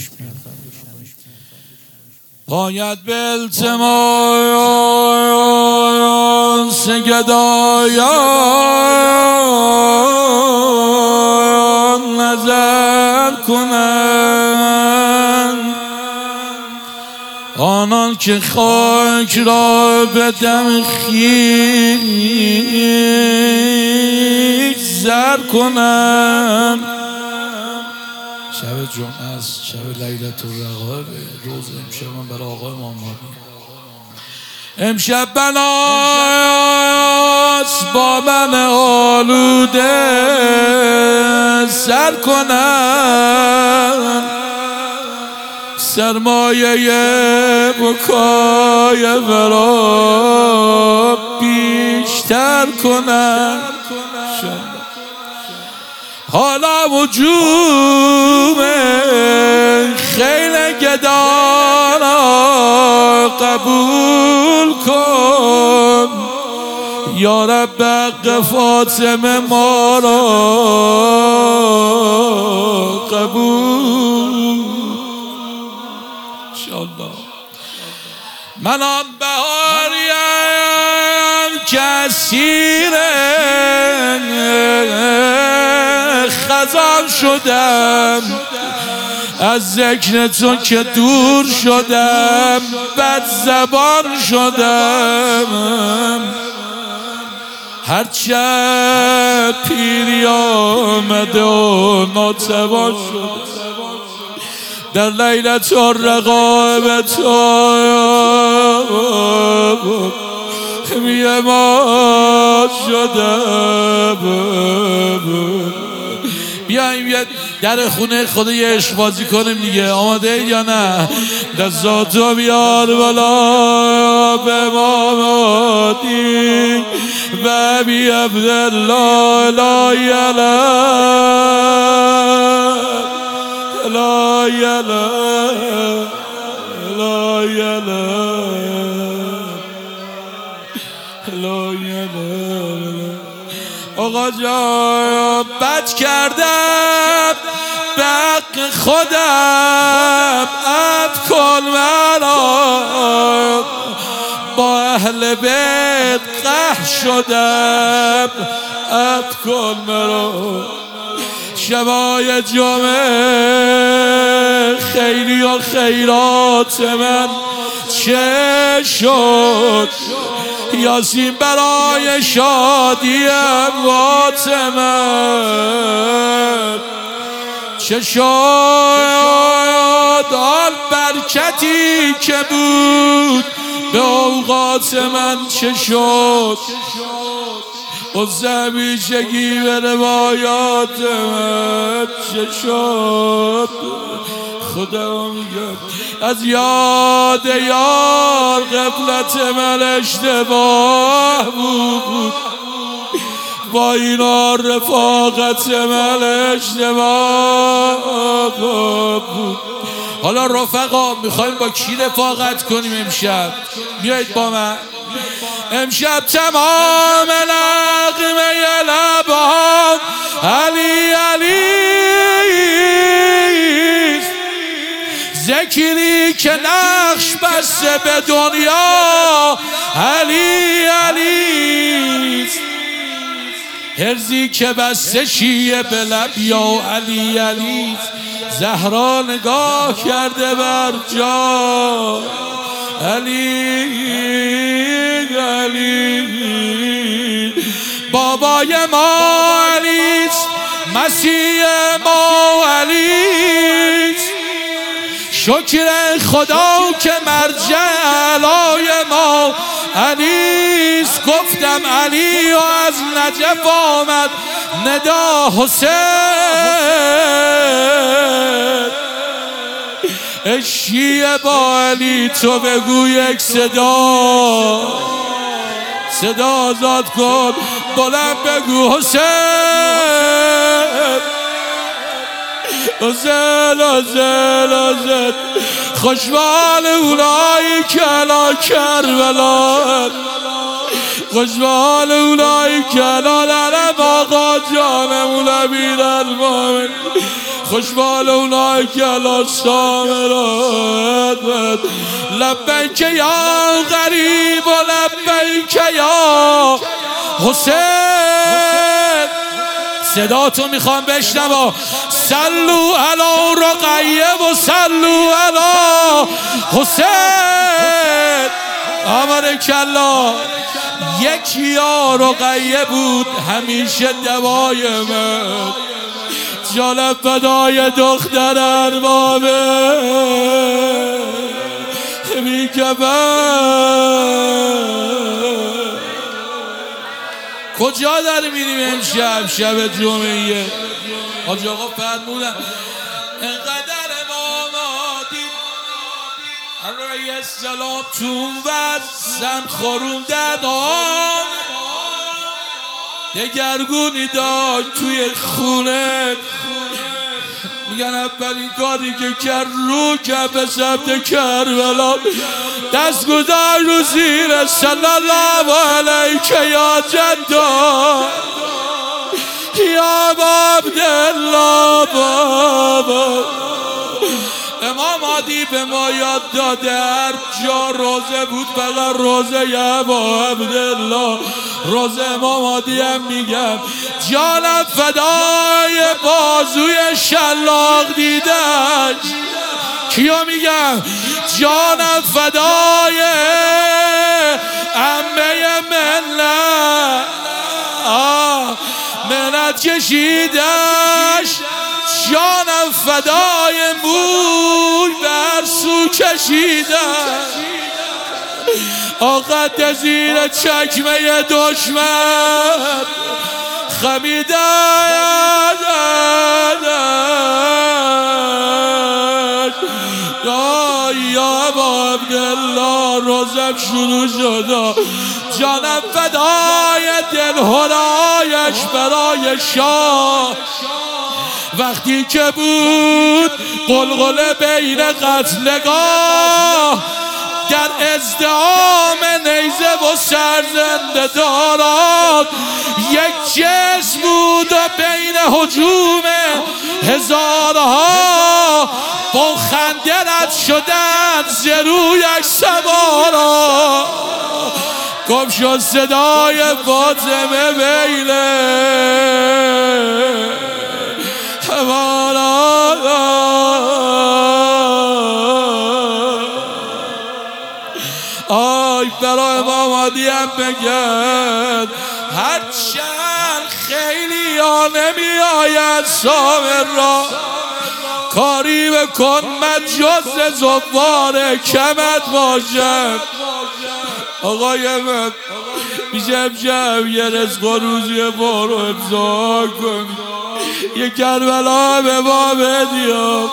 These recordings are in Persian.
باید به التماس گدایان نظر کنند، آنان که خاک را به دم خویش زر کنند. شب جمعه است، شب لیلة الرقایب، روز امشب من برای آقای محمدی. امشب بناست با من آلوده سر کنن، سرمایه بکای ورا بیشتر کنن. حالا وجوم خیل گدانا قبول کن، یا رب حق فاطمه ما را قبول انشاءالله. من آن بهاریم که اسیر خزان شدم، از ذکر تو که دور شدم، بد زبان شدم. هرچه پیری آمده و ناتوان شدم، در لیلة الرقایب تو بی‌امان شدم. بیاییم یه در خونه خدا یه عشق بازی کنیم دیگه. آماده اید یا نه؟ دستاتو بیار بالا به امامادی و بی عبدالله لا یلا لا یلا لا یلا لا یلا. آقا جان بد کردم به حق خودم، عفو کن مرا، با اهل بیت قهر شدم، عفو کن مرا. شبای جمعه خیری و خیرات من چه شد، یاسین برای شادی اموات من چه شد، آن برکتی که بود به اوقات من چه شد، از همیشگی به روایات من چه شد. خدا میگم از یاد یار غفلت من اشتباه بود، با اینا رفاقت من اشتباه بود. حالا رفقا میخوایم با کی رفاقت کنیم امشب؟ بیایید با من. امشب تمام نغمه لبام علی علی، ذکری که نقش بسته به دنیا علی علی، هرزی که بسته شیه به لب یا علی علی، زهرا نگاه کرده بر جا علی علی. بابای ما علیست، مسیح ما علیست، شکر خدا که مرجع علای ما علیست. گفتم علی و از نجف آمد ندا حسین، شیعه با علی تو بگو یک صدا آزاد کن، بلند بگو حسین حسین حسین حسین. خوشبال اونایی که علا کربلا، خوشبال اونایی که علا لرم آقا جانمون امیر المومنین، خوشبال اونایی که الان سامرات لبیک یا غریب و لبیک یا حسین. صدا تو میخوام بشنوا. صلو علی رقیه و صلو علی حسین. آمرکالله. یکی یا رقیه بود همیشه دوای من، جان فدای دختر اربابه میگم. کجا داری میریم امشب؟ شب جمعیه. حاج آقا فرمودن انقدر امامادی علیه السلام تون وز زن خوروندن آن دگرگونی داشت توی خونه. میگن اولین کاری که کرد رو کرد به سمت کربلا، دست گذاشت رو زیر صلی الله علیک یا جدا یا عبدالله بابا. امام عادی به ما یاد داده هر جا روزه بود فقط روزه ابا عبدالله. روزه امام عادی هم میگم جانم فدای بازوی شلاق دیدش. کیا میگم جانم فدای عمه منت کشیدش. جانم فدای موی بر سو کشیدن. آقا زیر چکمه دشمن خمیدن. یا ابا عبدالله روزم شروع شد. جانم فدای دلهرایش برای شاه. وقتی که بود قلقله بین قتلگاه در ازدحام نیزه و سرزنده داراد، یک جسم بود و بین هجوم هزارها با خنده رد شدن ز رویش سوارا. گم شد صدای فاطمه بیله آی برای امام عادی هم بگن هرچند خیلی ها نمی آید سامر را کاری بکن من جز زوار کمت باشم. آقای من میشه امشب یه رزق و روزی بارو امضا کن، یه کربلا به ما بدیا.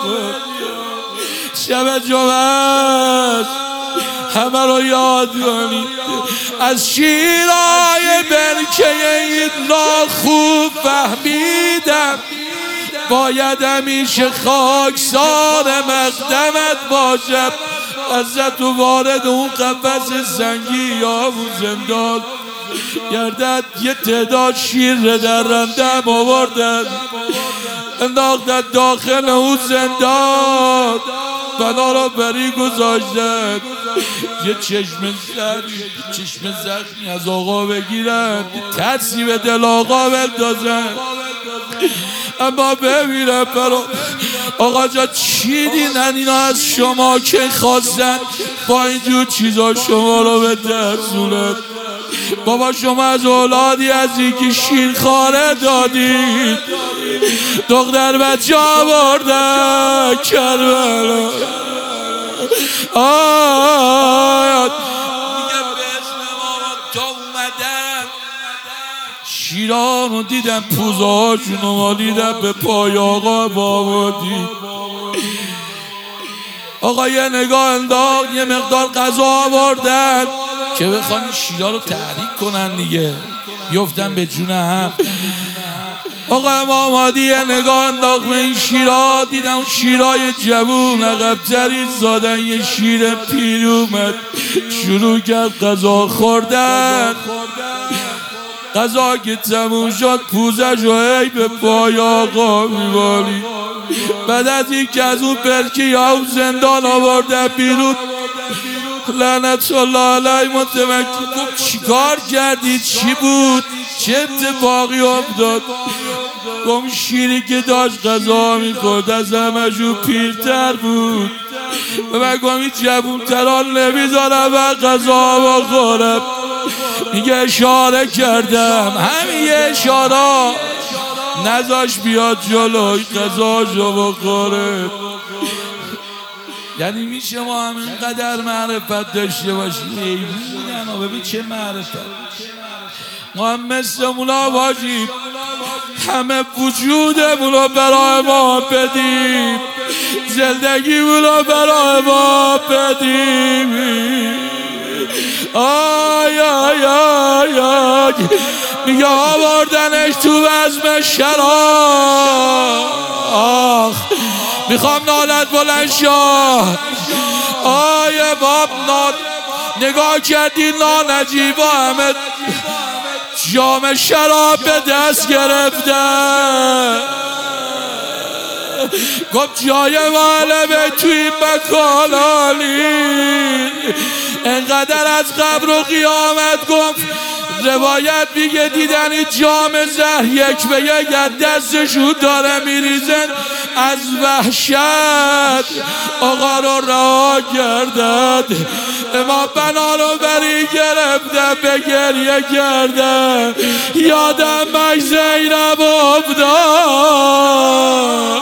شب جمعه همه رو یاد کنید از شیرای برکه این را خوب فهمیدم باید همیشه خاکسار مقدمت باشم. ازت تو وارد اون قفس سنگی یا اون زندان گردد یه تعداد شیر درندم آوردن انداختن داخل اون زندان، بنا را بری گذاشتن. یه چشم زخمی از آقا بگیرن، ترسی به دل آقا بندازن. اما ببینم برا آقا جا چی دیدن اینا از شما که خواستن با اینجور چیزا شما رو به ترسونن؟ بابا شما از اولادی از اینکه شیرخواره دادید، دختر بچه آوردن کربلا. آیات میگه به اسم ماما تا اومدن شیران رو دیدم پوزه هاشون رو مالیدم به پای آقا بابا دید. آقا یه نگاه انداخت، یه مقدار غذا آوردن که بخوان شیرها رو تحریک کنن دیگه، یفتن به جون هم. آقا امام عادی یه نگاه انداخت به این شیرها، دیدم شیرهای جوون عقب‌تری زادن. یه شیر پیر اومد شروع کرد غذا خوردن. غذا که تموم شد پوزش رو هی به پای آقا میبالید. بعد از این که از اون برکی‌ها و زندان آوردن بیرون لعنت الله علیه متوکل گفت چیکار کردید؟ چی بود؟ چه اتفاقی افتاد؟ گفت شیری که داشت غذا میخورد از همشون پیرتر بود و من گفت این جوونتران نمیذارم و غذا بخورم. میگه اشاره کردم همین یه اشاره نذاش بیاد جلوی غذاشو بخوره. یعنی میشه ما هم اینقدر معرفت داشته باشیم ایمونم و ببین چه معرفت ما هم مثل مولا باشیم همه وجودمونو برای ما بدیم زندگیمونو برای ما بدیم. آی آی آی آی میگه آوردنش تو وزم شراب میخوام نالت بلند شاه. آیه باب نگاه کردی نانجیب همه جام شراب به دست گرفته گفت جای معلمه توی این مکان عالی انقدر از قبر و قیامت گفت روایت میگه دیدن این جام زهر یک به یک از دستشون داره میریزن از وحشت آقا رو رها کردن امام بنا رو بری گرفتن به گریه کردن یادم مش زینب افتاد.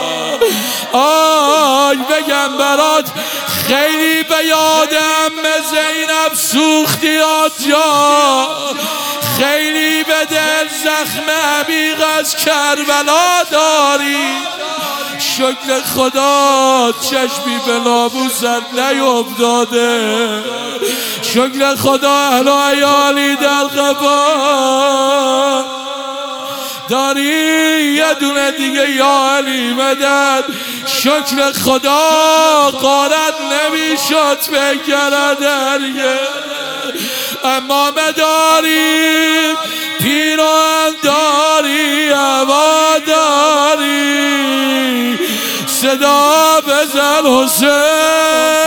آی بگم برات خیلی به یادم زینب سوختی آجا خیلی به دل زخم عمیق از کربلا داری شکر خدا چشمی به ناموست نیفتاده شکر خدا اهل و عیالی در قبا داری یه دونه دیگه یا علی مدد شکر خدا قارت نمیشد بگرد درگه اما مداری پیر و انداری هوا داری صدا بزن حسین